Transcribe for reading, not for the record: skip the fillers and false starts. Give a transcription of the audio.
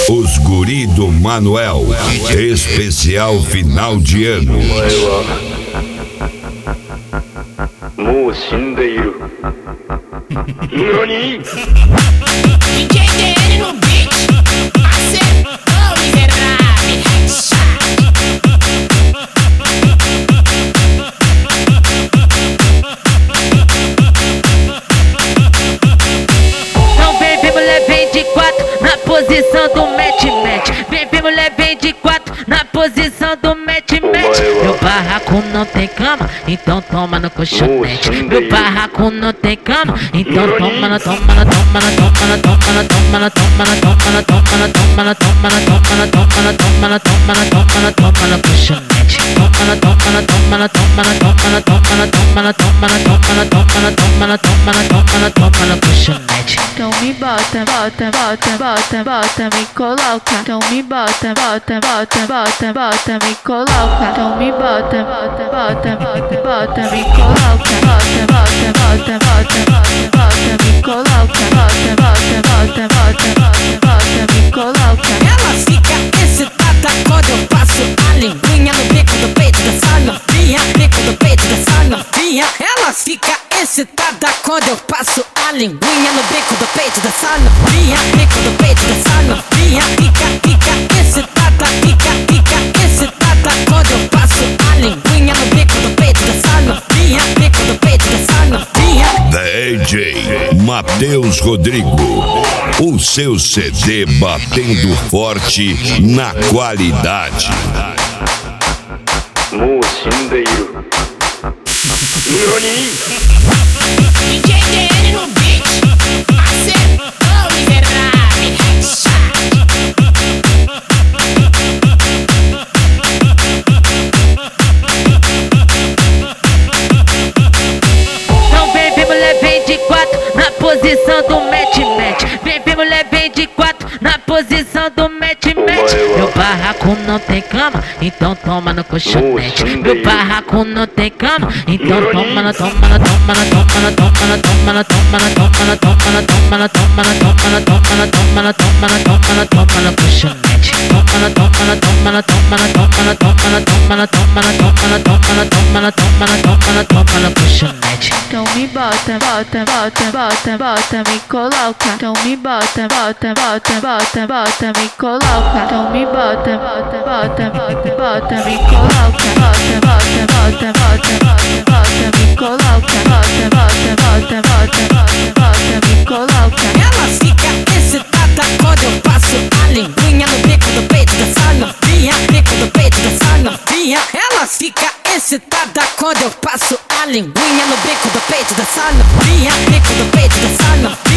Os guri do Manuel, especial final de ano. Nani? DJ DN no beat, acertou, miserável, headshot. Então vem mulher, vem de quatro na posição do match. Vem mulher, vem de quatro na posição do match. Meu barraco não tem cama, então toma no colchonete. Meu barraco não tem cama, então toma no colchonete. Então me bota, me coloca. Então me bota, me coloca. Então me bota, me coloca. Me coloca. Me coloca. Ela fica excitada quando eu passo a linguinha no bico do peito dessa novinha. Bico do peito dessa novinha. Ela fica excitada quando eu passo a linguinha no bico do peito dessa novinha. Bico do peito dessa novinha. Fica excitada, fica excitada quando eu passo a linguinha no bico do peito dessa novinha. Bico do peito dessa novinha. DJ Matheus Rodrigo, o seu CD batendo forte na qualidade. Nani? DJ DN no beat, acertou, miserável, headshot. Então vem mulher, vem de quatro na posição do match. Vem mulher, vem de quatro na posição do match. Meu barraco não tem cama, então toma no colchonete. Meu barraco não tem cama, então toma no colchonete. Então me bota, me coloca. Então me bota, me coloca. Então me bota, me coloca. Me coloca. Me coloca. Ela fica excitada quando eu passo a linguinha no bico do peito dessa novinha. Bico do peito dessa novinha. Ela fica excitada quando eu passo a linguinha no bico do peito dessa novinha. Bico do peito dessa novinha.